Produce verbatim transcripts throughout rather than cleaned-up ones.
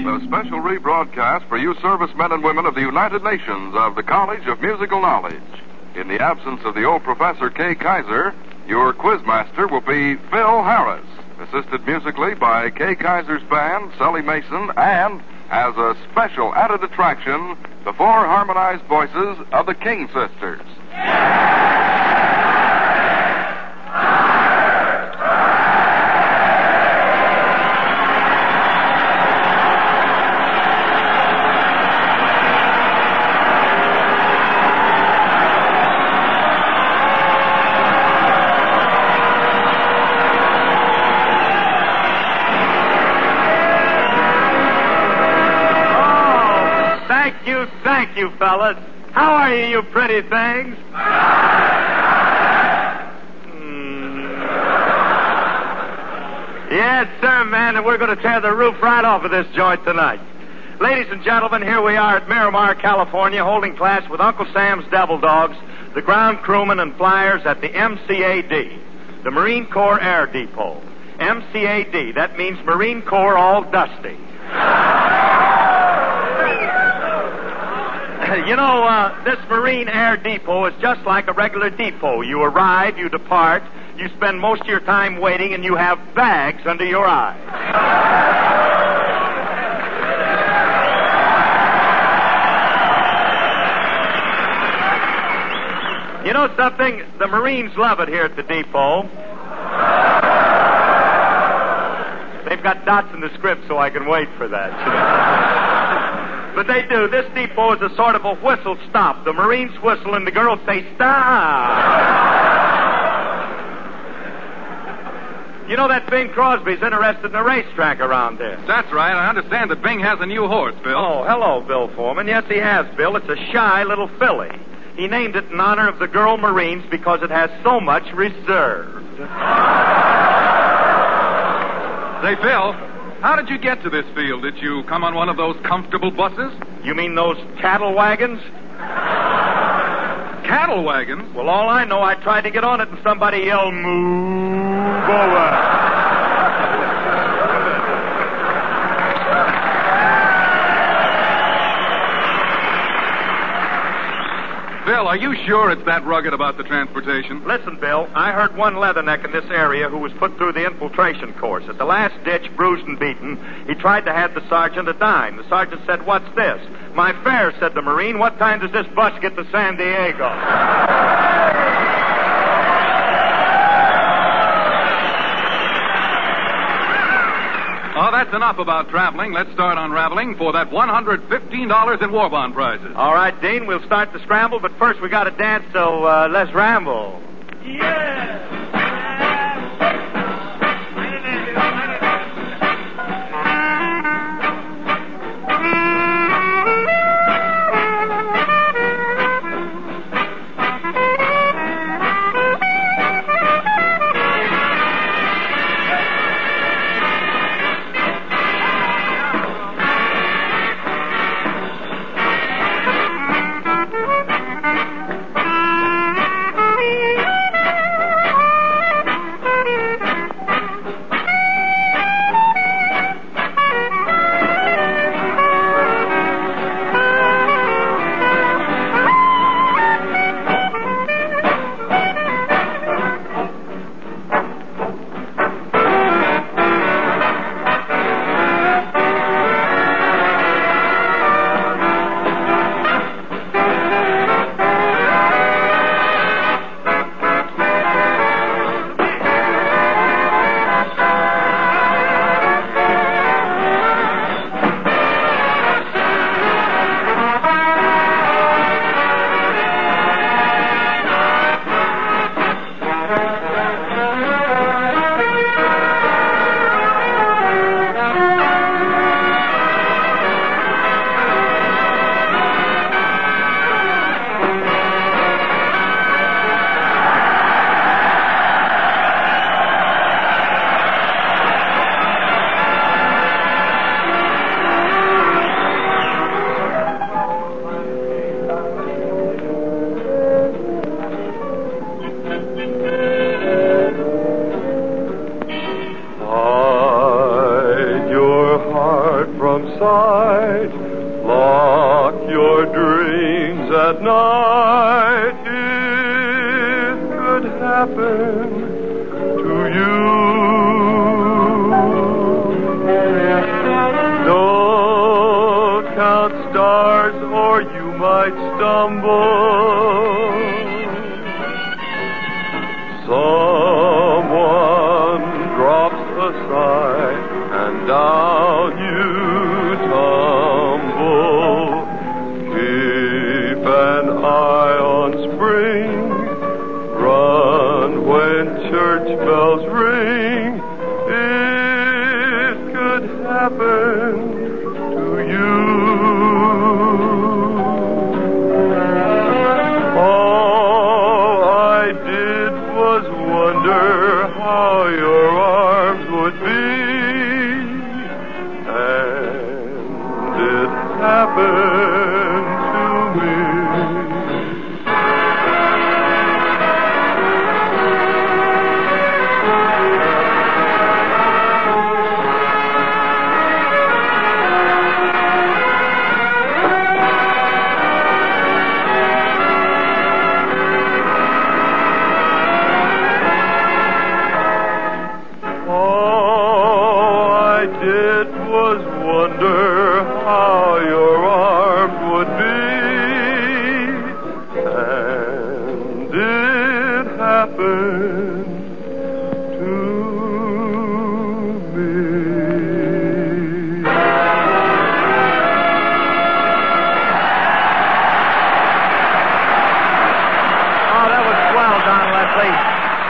a special rebroadcast for you servicemen and women of the United Nations of the College of Musical Knowledge. In the absence of the old Professor Kay Kaiser, your quizmaster will be Phil Harris, assisted musically by Kay Kaiser's band, Sully Mason, and, as a special added attraction, the four harmonized voices of the King Sisters. Thank you, fellas. How are you, you pretty things? Mm. Yes, sir, man, and we're going to tear the roof right off of this joint tonight. Ladies and gentlemen, here we are at Miramar, California, holding class with Uncle Sam's Devil Dogs, the ground crewmen and flyers at the M C A D, the Marine Corps Air Depot. M C A D, that means Marine Corps All Dusty. You know, uh, this Marine Air Depot is just like a regular depot. You arrive, you depart, you spend most of your time waiting, and you have bags under your eyes. You know something? The Marines love it here at the depot. They've got dots in the script so I can wait for that. But they do. This depot is a sort of a whistle stop. The Marines whistle and the girls say, stop. You know that Bing Crosby's interested in a racetrack around here. That's right. I understand that Bing has a new horse, Bill. Oh, hello, Bill Foreman. Yes, he has, Bill. It's a shy little filly. He named it in honor of the girl Marines because it has so much reserve. Say, Phil, how did you get to this field? Did you come on one of those comfortable buses? You mean those cattle wagons? Cattle wagons? Well, all I know, I tried to get on it and somebody yelled, move over. Bill, are you sure it's that rugged about the transportation? Listen, Bill, I heard one leatherneck in this area who was put through the infiltration course. At the last ditch, bruised and beaten, he tried to hand the sergeant a dime. The sergeant said, "What's this?" "My fare," said the Marine. "What time does this bus get to San Diego?" Oh, that's enough about traveling. Let's start unraveling for that one hundred fifteen dollars in war bond prizes. All right, Dean, we'll start the scramble, but first we got to dance, so uh, let's ramble. Yeah! sight. Lock your dreams at night. It could happen to you. Don't count stars or you might stumble. Someone drops a sigh and down you tumble. Keep an eye on spring. Run when church bells ring. It could happen to you. All I did was wonder how your arms would be. And it happened to me. All I did was wonder how your arms would be. And it happened to me. Oh, that was swell, Don Leslie.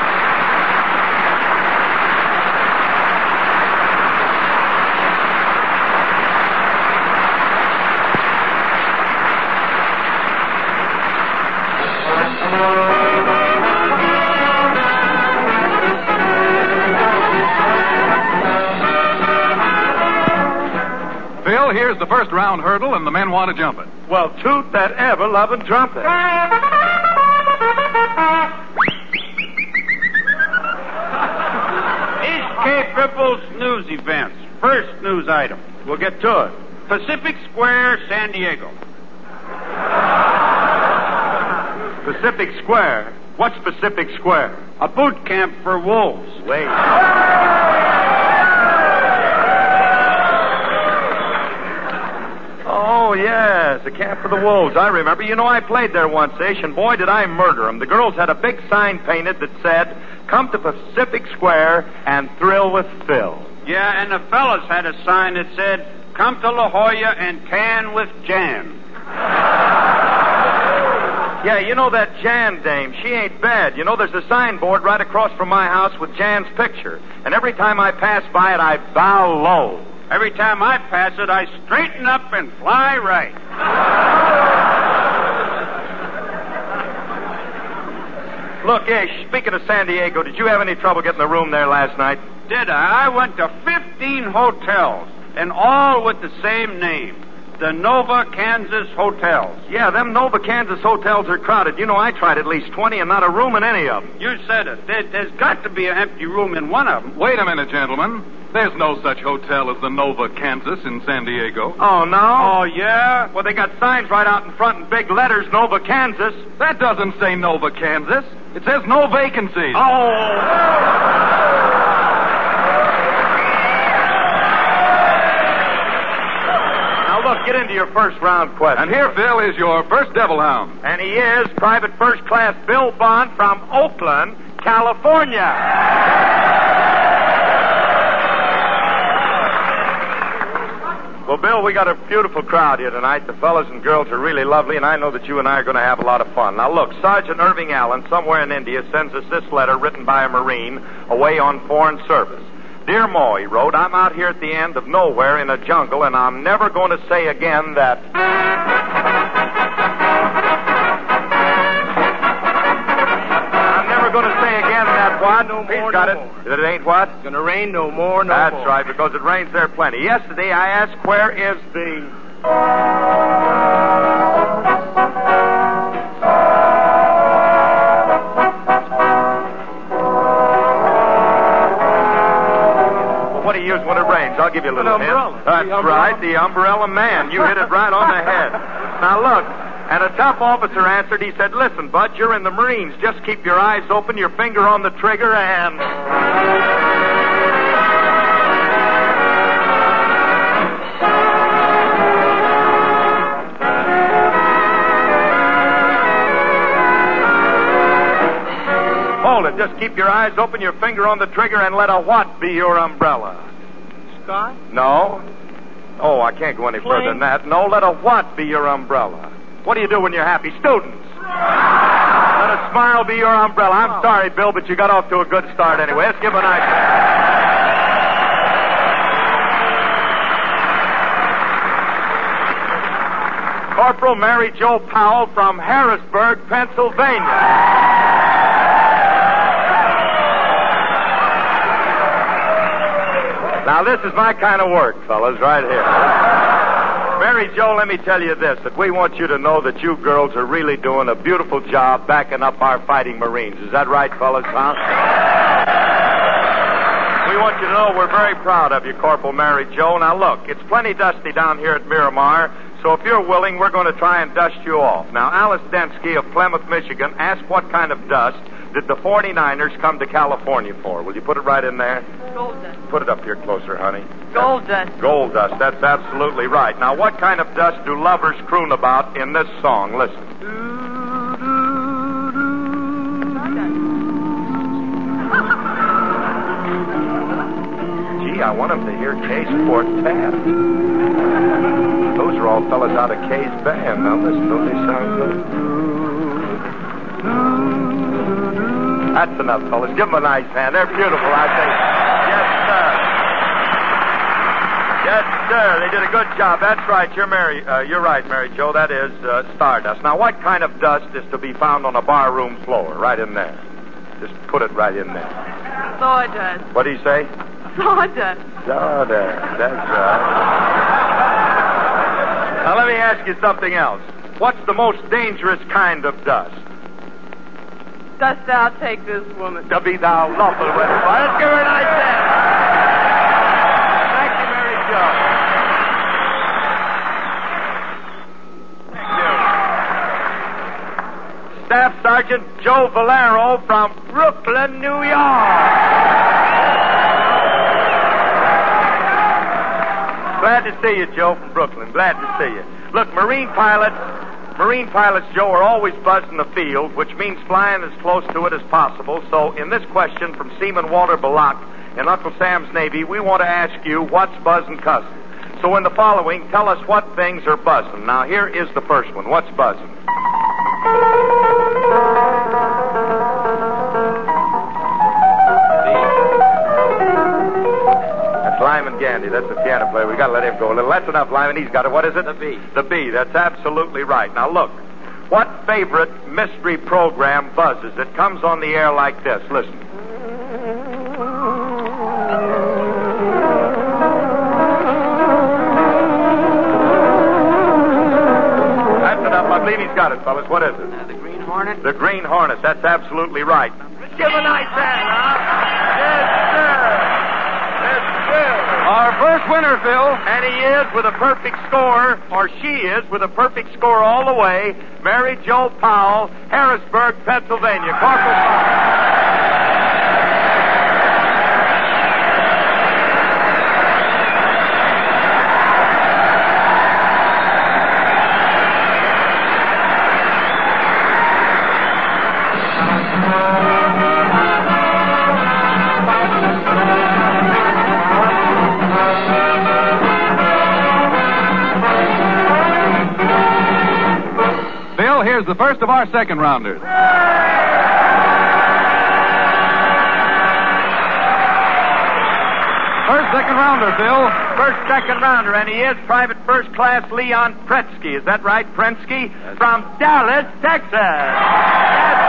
Phil, here's the first round hurdle, and the men want to jump it. Well, toot that ever-loving trumpet. East Cape Ripples news events. First news item. We'll get to it. Pacific Square, San Diego. Pacific Square? What's Pacific Square? A boot camp for wolves. Wait. Oh, yes, the camp for the wolves. I remember. You know, I played there once, Ish, and boy, did I murder them. The girls had a big sign painted that said, "Come to Pacific Square and thrill with Phil." Yeah, and the fellas had a sign that said, "Come to La Jolla and tan with Jan." Yeah, you know that Jan dame, she ain't bad. You know, there's a signboard right across from my house with Jan's picture. And every time I pass by it, I bow low. Every time I pass it, I straighten up and fly right. Look, Ish, speaking of San Diego, did you have any trouble getting a room there last night? Did I? I went to fifteen hotels, and all with the same name. The Nova Kansas Hotels. Yeah, them Nova Kansas hotels are crowded. You know, I tried at least twenty and not a room in any of them. You said it. There, there's got to be an empty room in one of them. Wait a minute, gentlemen. There's no such hotel as the Nova Kansas in San Diego. Oh, no? Oh, yeah? Well, they got signs right out in front in big letters, Nova Kansas. That doesn't say Nova Kansas. It says no vacancies. Oh. Now, look, get into your first round question. And here, Phil, is your first devil hound. And he is Private First Class Bill Bond from Oakland, California. Well, Bill, we got a beautiful crowd here tonight. The fellas and girls are really lovely, and I know that you and I are going to have a lot of fun. Now, look, Sergeant Irving Allen, somewhere in India, sends us this letter written by a Marine away on foreign service. Dear Mo, he wrote, I'm out here at the end of nowhere in a jungle, and I'm never going to say again that... I'm never going to say again that what? No more, He's got no it. more. That it ain't what? It's gonna rain no more, no That's more. right, because it rains there plenty. Yesterday I asked, where is the... Well, what do you use when it rains? names. I'll give you a little An umbrella. hint. That's The umbrella. right, the Umbrella Man. You hit it right on the head. Now, look, and a tough officer answered. He said, listen, Bud, you're in the Marines. Just keep your eyes open, your finger on the trigger, and... Hold it. Just keep your eyes open, your finger on the trigger, and let a what be your umbrella? Sky? No. Oh, I can't go any Plane. further than that. No, let a what be your umbrella? What do you do when you're happy? Students. Let a smile be your umbrella. I'm sorry, Bill, but you got off to a good start anyway. Let's give him a nice hand. Corporal Mary Jo Powell from Harrisburg, Pennsylvania. Now, this is my kind of work, fellas, right here. Mary Jo, let me tell you this, that we want you to know that you girls are really doing a beautiful job backing up our fighting Marines. Is that right, fellas, huh? We want you to know we're very proud of you, Corporal Mary Jo. Now, look, it's plenty dusty down here at Miramar, so if you're willing, we're going to try and dust you off. Now, Alice Densky of Plymouth, Michigan, asked what kind of dust did the forty-niners come to California for? Will you put it right in there? Gold dust. Put it up here closer, honey. Gold dust. Gold dust. That's absolutely right. Now, what kind of dust do lovers croon about in this song? Listen. Gee, I want them to hear Kay's quartet. Those are all fellas out of Kay's band. Now, listen, don't they sound good? That's enough, fellas. Give them a nice hand. They're beautiful, I think. Yes, sir. Yes, sir. They did a good job. That's right. You're Mary. Uh, you're right, Mary Jo. That is uh, stardust. Now, what kind of dust is to be found on a barroom floor? Right in there. Just put it right in there. Sawdust. What do you say? Sawdust. Sawdust. That's right. Now, let me ask you something else. What's the most dangerous kind of dust? Dost thou take this woman? To be thou lawful wedded. Let's give her a nice hand. Thank you, Mary Jo. Thank you. Staff Sergeant Joe Valero from Brooklyn, New York. Glad to see you, Joe, from Brooklyn. Glad to see you. Look, Marine pilots... Marine pilots, Joe, are always buzzing the field, which means flying as close to it as possible. So in this question from Seaman Walter Belloc in Uncle Sam's Navy, we want to ask you, what's buzzing cussing? So in the following, tell us what things are buzzing. Now, here is the first one. What's buzzing? Lyman Gandy, that's the piano player. We got to let him go a little. That's enough, Lyman. He's got it. What is it? The B. The B. That's absolutely right. Now, look. What favorite mystery program buzzes? It comes on the air like this. Listen. That's enough. I believe he's got it, fellas. What is it? Uh, the Green Hornet? The Green Hornet. That's absolutely right. Let's give him a nice hand, huh? Yes, sir. Our first winner, Phil. And he is with a perfect score, or she is with a perfect score all the way, Mary Jo Powell, Harrisburg, Pennsylvania. Corporal Powell. Here's the first of our second rounders. First second rounder, Phil. First second rounder, and he is Private First Class Leon Pretsky. Is that right, Pretsky? Yes. From Dallas, Texas. Yes.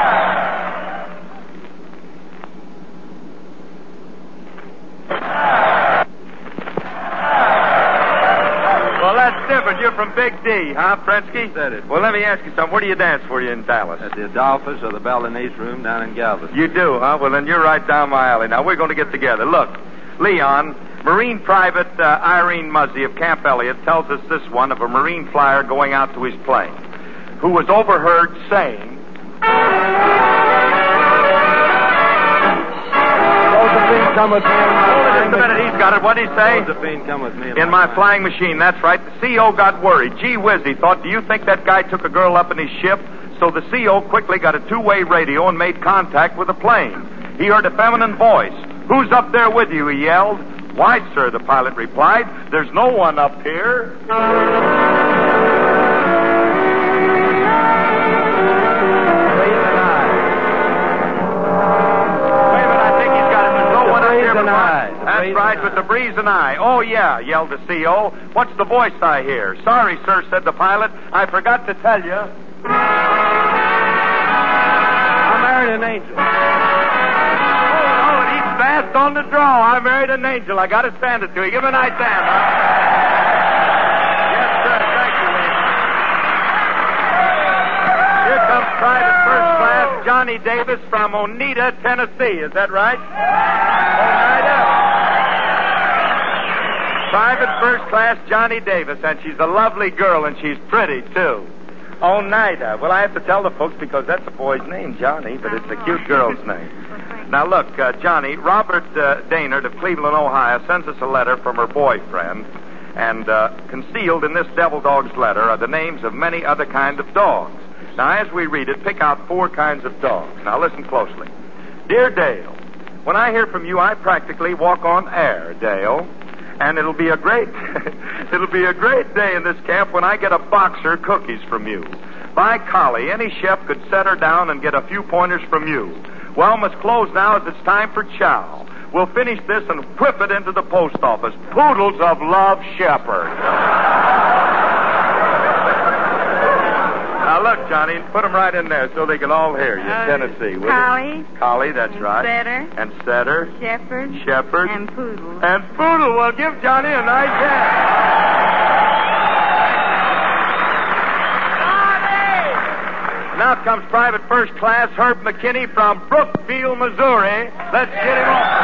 Different. You're from Big D, huh, Prensky? Said it. Well, let me ask you something. Where do you dance for you in Dallas? At the Adolphus or the Balinese Room down in Galveston. You do, huh? Well, then you're right down my alley. Now, we're going to get together. Look, Leon, Marine Private uh, Irene Muzzy of Camp Elliott tells us this one of a Marine flyer going out to his plane, who was overheard saying, Josephine, come with me. hold it just a minute, he's got it. What'd he say? Josephine, come with me. In my flying machine, that's right. The C O got worried. Gee whiz, he thought, do you think that guy took a girl up in his ship? So the C O quickly got a two-way radio and made contact with the plane. He heard a feminine voice. Who's up there with you, he yelled. Why, sir, the pilot replied, there's no one up here. Wait a minute, I think he's got it. There's no one up here but I. That's right, with the breeze and I. Oh, yeah, yelled the C O. What's the voice I hear? Sorry, sir, said the pilot. I forgot to tell you. I married an angel. Fast on the draw. I married an angel. I got to stand it to you. Give him a nice hand, huh? Yes, sir. Thank you, lady. Here comes Private First Class Johnny Davis from Oneida, Tennessee. Is that right? Oneida. Private First Class Johnny Davis, and she's a lovely girl, and she's pretty, too. Oneida. Well, I have to tell the folks because that's a boy's name, Johnny, but it's a cute girl's name. Now, look, uh, Johnny, Robert uh, Daynard of Cleveland, Ohio, sends us a letter from her boyfriend, and uh, concealed in this devil dog's letter are the names of many other kinds of dogs. Now, as we read it, pick out four kinds of dogs. Now, listen closely. Dear Dale, when I hear from you, I practically walk on air, Dale. And it'll be a great, it'll be a great day in this camp when I get a boxer cookies from you. By golly, any chef could set her down and get a few pointers from you. Well, must close now as it's time for chow. We'll finish this and whip it into the post office. Poodles of Love, Shepherd. Now, look, Johnny, put them right in there so they can all hear you. Uh, Tennessee. will Collie. you? Collie, that's and right. Setter. And Setter. Shepherd. Shepherd. And Poodle. And Poodle. Well, give Johnny a nice hand. Now comes Private First Class Herb McKinney from Brookfield, Missouri. Let's get him on.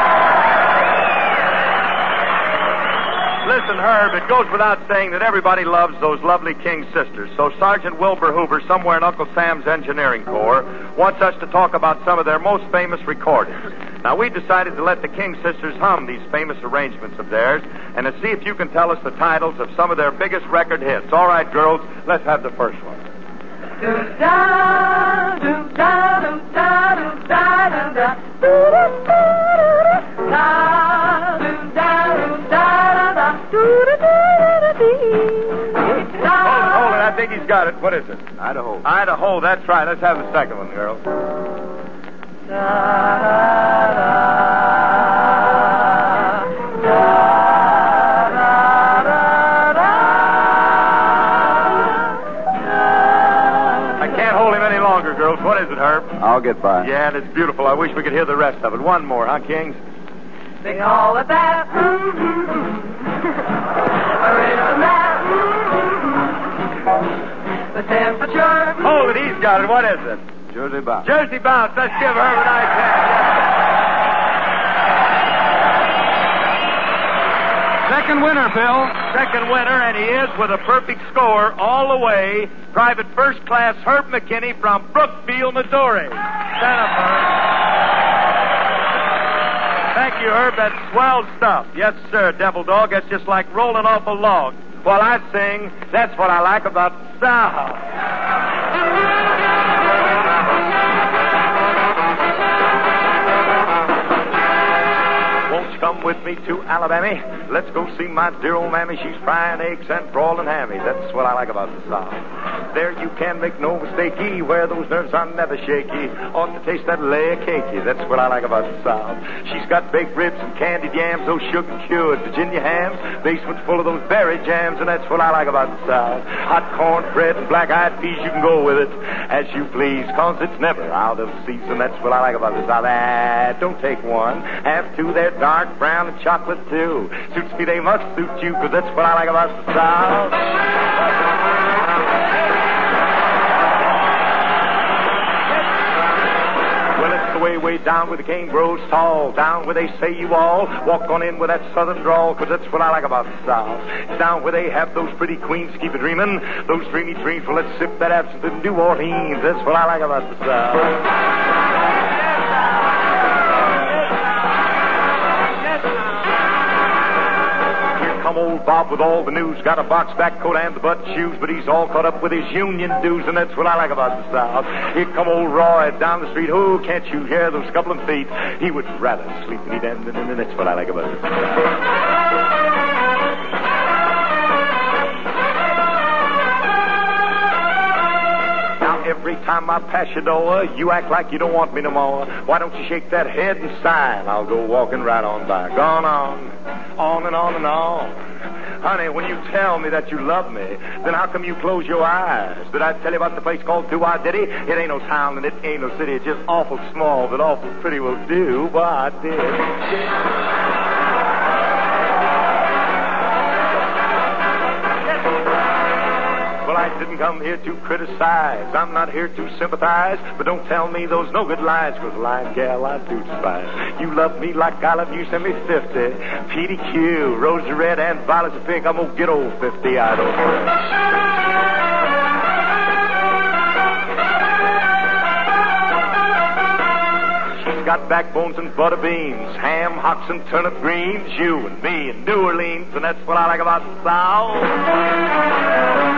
Listen, Herb, it goes without saying that everybody loves those lovely King sisters. So Sergeant Wilbur Hoover, somewhere in Uncle Sam's Engineering Corps, wants us to talk about some of their most famous recordings. Now, we decided to let the King sisters hum these famous arrangements of theirs and to see if you can tell us the titles of some of their biggest record hits. All right, girls, let's have the first one. Do da do da do da do da do da do da do da do da da do da do da. Hold it, I think he's got it. What is it? Idaho. Idaho, that's right. Let's have the second one, girls. Da da da Girls, what is it, Herb? I'll get by. Yeah, and it's beautiful. I wish we could hear the rest of it. One more, huh, Kings? They call it that. Mm-hmm. that. Mm-hmm. The temperature. Hold it, he's got it. What is it? Jersey Bounce. Jersey Bounce. Let's give Herb a nice hand. Second winner, Bill. Second winner, and he is with a perfect score all the way. Private First Class Herb McKinney from Brookfield, Missouri. Stand up, Herb. Thank you, Herb. That's swell stuff. Yes, sir, Devil Dog. That's just like rolling off a log. While I sing, that's what I like about the South. Won't you come with me to Alabama? Let's go see my dear old mammy. She's frying eggs and broiling hammy. That's what I like about the South. There you can make no mistakey, where those nerves are never shaky. Ought to taste that layer cakey. That's what I like about the South. She's got baked ribs and candied yams, those sugar cured Virginia hams. Basement's full of those berry jams, and that's what I like about the South. Hot cornbread and black-eyed peas, you can go with it as you please, cause it's never out of season. That's what I like about the South. Ah, don't take one, have two. They're dark brown and chocolate too. Suits me, they must suit you, cause that's what I like about the South. way, way down where the cane grows tall, down where they say you all walk on in with that southern drawl, 'cause that's what I like about the South. It's down where they have those pretty queens keep you dreaming, those dreamy dreams. Well, let's sip that absinthe in New Orleans. That's what I like about the South. Come old Bob with all the news, got a box back coat and the butt shoes, but he's all caught up with his union dues, and that's what I like about the South. Here come old Roy down the street. Oh, can't you hear those scuffling feet? He would rather sleep than he'd end, and that's what I like about the South. Every time I pass your door, you act like you don't want me no more. Why don't you shake that head and sigh, and I'll go walking right on by. Gone on, on and on and on. Honey, when you tell me that you love me, then how come you close your eyes? Did I tell you about the place called Do-I-Diddy? It ain't no town and it ain't no city. It's just awful small, but awful pretty will do. Why, I did. I didn't come here to criticize. I'm not here to sympathize. But don't tell me those no good lies, 'cause lying gal I do despise. You love me like I love you, send me fifty. P D Q, rose of red and violets of pink. I'm gonna get old fifty, I don't care. She's got backbones and butter beans, ham, hocks, and turnip greens. You and me in New Orleans, and that's what I like about the South.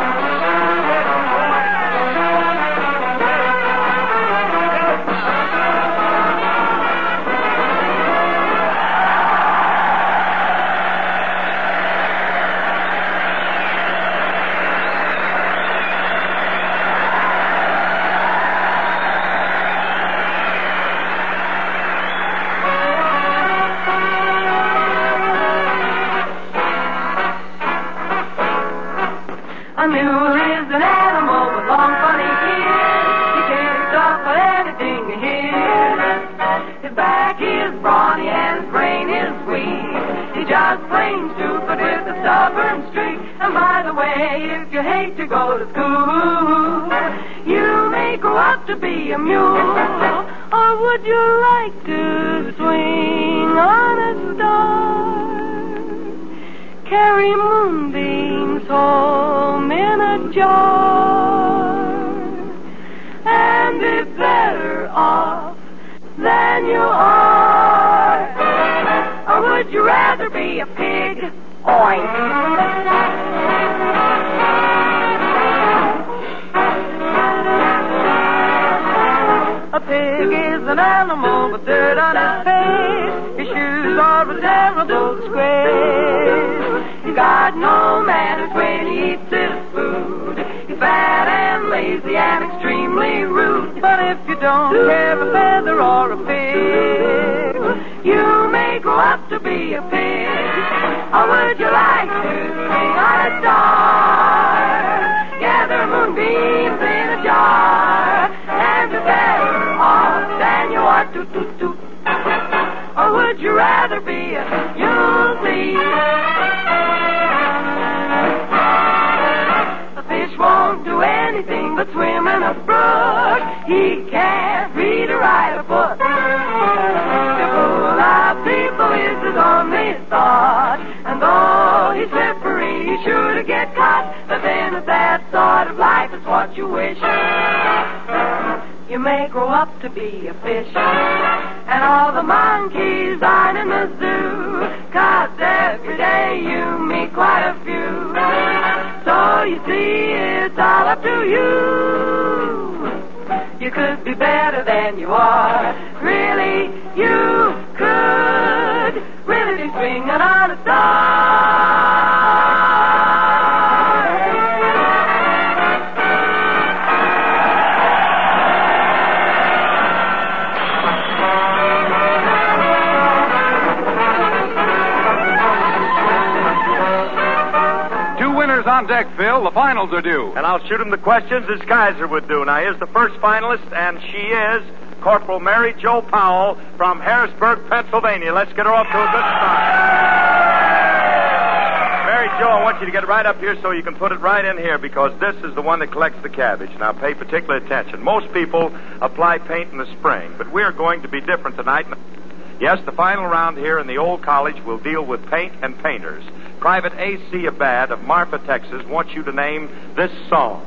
A mule is an animal with long funny ears. He can't stop for anything to hear. His back is brawny and his brain is weak. He just plain stupid with a stubborn streak. And by the way, if you hate to go to school, you may grow up to be a mule. Or would you like to swing on a star? Carry moonbeams home in a jar and be better off than you are. Or would you rather be a pig? Oink. A pig is an animal with dirt on his face. His shoes are a terrible disgrace. He's got no manners when he eats his food. He's fat and lazy and extremely rude. But if you don't care a feather or a pig, you may grow up to be a pig. Or would you like to swing on a star? Gather moonbeams in a jar and be better off than you are. Toot, toot, toot. Or would you rather be a mule, please? A fish won't do anything but swim in a brook. He can't read or write a book. To fool our people is his only thought. And though he's slippery, he's sure to get caught. But then if that sort of life is what you wish, you may grow up to be a fish. And all the monkeys aren't in the zoo, 'cause every day you meet quite a few. So you see, it's all up to you. You could be better than you are. Really, you could really be swinging on a star. On deck, Phil. The finals are due. And I'll shoot him the questions as Kaiser would do. Now, here's the first finalist, and she is Corporal Mary Jo Powell from Harrisburg, Pennsylvania. Let's get her off to a good start. Mary Jo, I want you to get right up here so you can put it right in here because this is the one that collects the cabbage. Now, pay particular attention. Most people apply paint in the spring, but we're going to be different tonight. Yes, the final round here in the old college will deal with paint and painters. Private A C Abad of Marfa, Texas, wants you to name this song.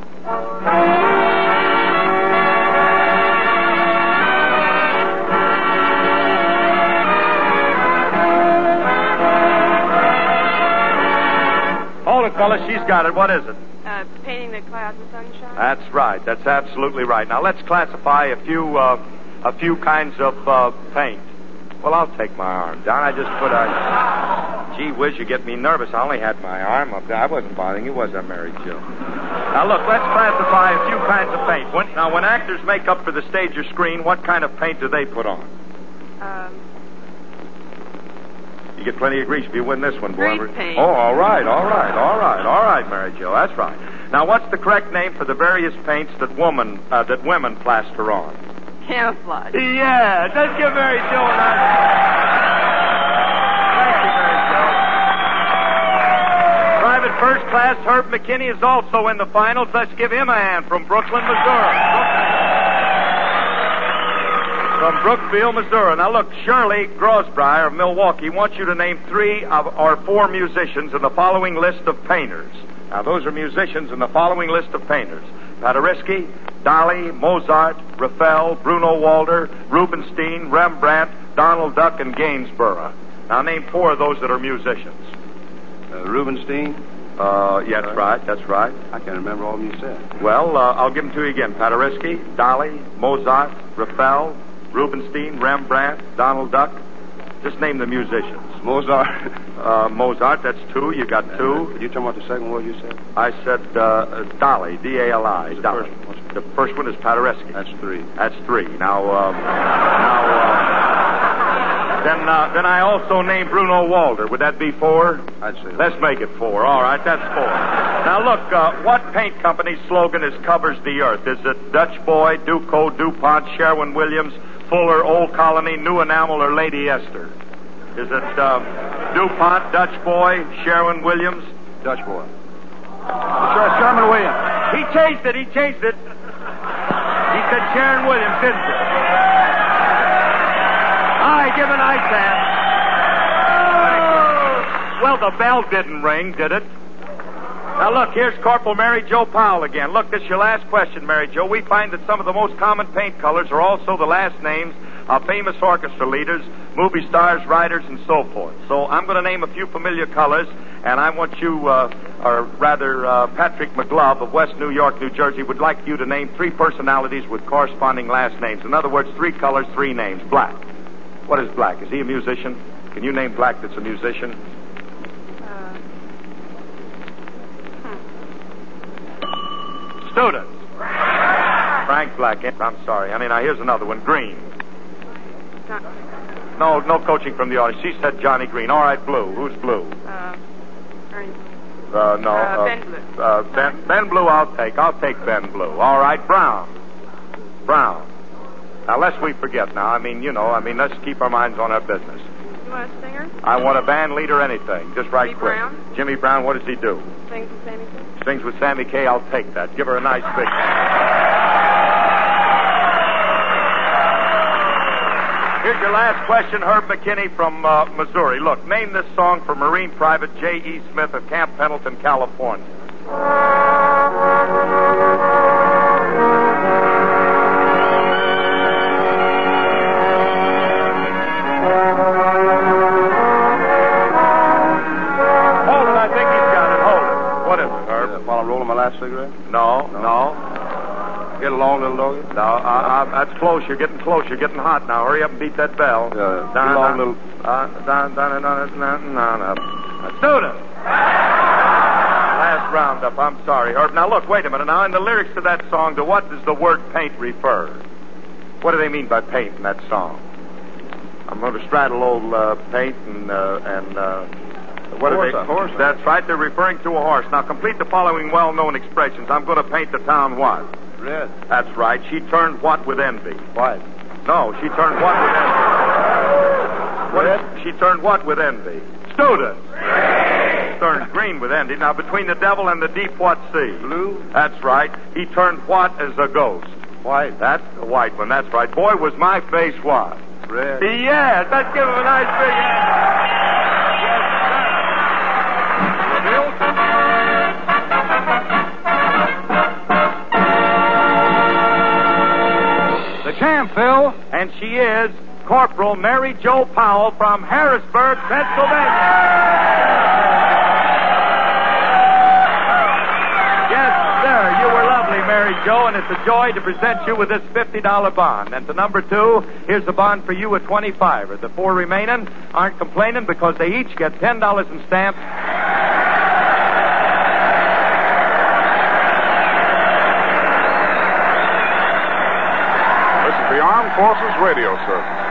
Hold it, fellas. She's got it. What is it? Uh, painting the clouds with sunshine. That's right. That's absolutely right. Now, let's classify a few uh, a few kinds of uh, paint. Well, I'll take my arm down. I just put a... Gee whiz, you get me nervous. I only had my arm up there. I wasn't bothering you, was I, Mary Jo? Now, look, let's classify a few kinds of paint. When, now, when actors make up for the stage or screen, what kind of paint do they put on? Um... You get plenty of grease if you win this one, boy. Grease paint. Oh, all right, all right, all right, all right, Mary Jo. That's right. Now, what's the correct name for the various paints that woman uh, that women plaster on? Camouflage. Yeah, let's give Mary Jo a nice. Thank you, Mary Jo. Private First Class Herb McKinney is also in the finals. Let's give him a hand from Brooklyn, Missouri. From Brookfield, Missouri. Now, look, Shirley Grosbrier of Milwaukee wants you to name three of or four musicians in the following list of painters. Now, those are musicians in the following list of painters. Paderewski, Dali, Mozart, Raphael, Bruno Walter, Rubinstein, Rembrandt, Donald Duck, and Gainsborough. Now, name four of those that are musicians. Uh, Rubinstein? Uh, yeah, that's right, that's right. I can't remember all of them you said. Well, uh, I'll give them to you again. Paderewski, Dali, Mozart, Raphael, Rubinstein, Rembrandt, Donald Duck. Just name the musicians. Mozart. Uh, Mozart, that's two. You got two. Uh, you talking about the second word you said? I said uh, Dali, D A L I. The Dali. first one? The first one is Paderewski. That's three. That's three. Now, um, now, uh, then, uh, then I also named Bruno Walter. Would that be four? I'd say. Let's make it four. All right, that's four. Now, look, uh, what paint company's slogan is "Covers the Earth"? Is it Dutch Boy, Duco, DuPont, Sherwin-Williams, Fuller, Old Colony, New Enamel, or Lady Esther? Is it uh, DuPont, Dutch Boy, Sherwin-Williams? Dutch Boy. Sure, Sherman-Williams. He changed it. He changed it. He said Sherwin-Williams, didn't he? All right, give him a nice hand. Well, the bell didn't ring, did it? Now, look, here's Corporal Mary Jo Powell again. Look, this is your last question, Mary Jo. We find that some of the most common paint colors are also the last names of famous orchestra leaders, movie stars, writers, and so forth. So I'm going to name a few familiar colors, and I want you, uh, or rather, uh, Patrick McGlove of West New York, New Jersey, would like you to name three personalities with corresponding last names. In other words, three colors, three names. Black. What is Black? Is he a musician? Can you name Black that's a musician? Students. Frank Black. I'm sorry. I mean, now here's another one. Green. No, no coaching from the audience. She said Johnny Green. All right, Blue. Who's Blue? Uh, Ernest. Uh, no. Uh, uh, Ben Blue. Uh, ben, Ben Blue, I'll take. I'll take Ben Blue. All right, Brown. Brown. Now, lest we forget now. I mean, you know, I mean, let's keep our minds on our business. You want a singer? I want a band leader, anything. Just right Jimmy quick. Brown? Jimmy Brown, what does he do? Sings with Sammy Kay? Sings with Sammy Kay. I'll take that. Give her a nice big hand. Here's your last question, Herb McKinney from uh, Missouri. Look, name this song for Marine Private J E. Smith of Camp Pendleton, California. Hold it, I think he's got it. Hold it. What is it, Herb? Uh, while I'm rolling my last cigarette? No, no. no. Get along, little doggy. No, uh, uh, that's close. You're getting close. You're getting hot now. Hurry up and beat that bell. Yeah, get along, little... Uh, dun, dun, dun, dun, dun, dun, dun. Student! Last roundup. I'm sorry, Herb. Now, look, wait a minute. Now, in the lyrics to that song, to what does the word paint refer? What do they mean by paint in that song? I'm going to straddle old uh, paint and... Uh, and uh, what horse, are they? Horse. That's right. They're referring to a horse. Now, complete the following well-known expressions. I'm going to paint the town what? Red. That's right. She turned what with envy? White. No, she turned what with envy? What? She turned what with envy? Students. turned green with Andy. Now, between the devil and the deep, what sea? Blue? That's right. He turned what as a ghost? White? That's the white one. That's right. Boy, was my face what? Red? Yes. Let's give him a nice big hand. The champ, Phil. And she is Corporal Mary Jo Powell from Harrisburg, Pennsylvania. Yes, sir. You were lovely, Mary Jo, and it's a joy to present you with this fifty dollar bond. And to number two, here's a bond for you at twenty-five. The four remaining aren't complaining because they each get ten dollars in stamps. This is the Armed Forces Radio Service.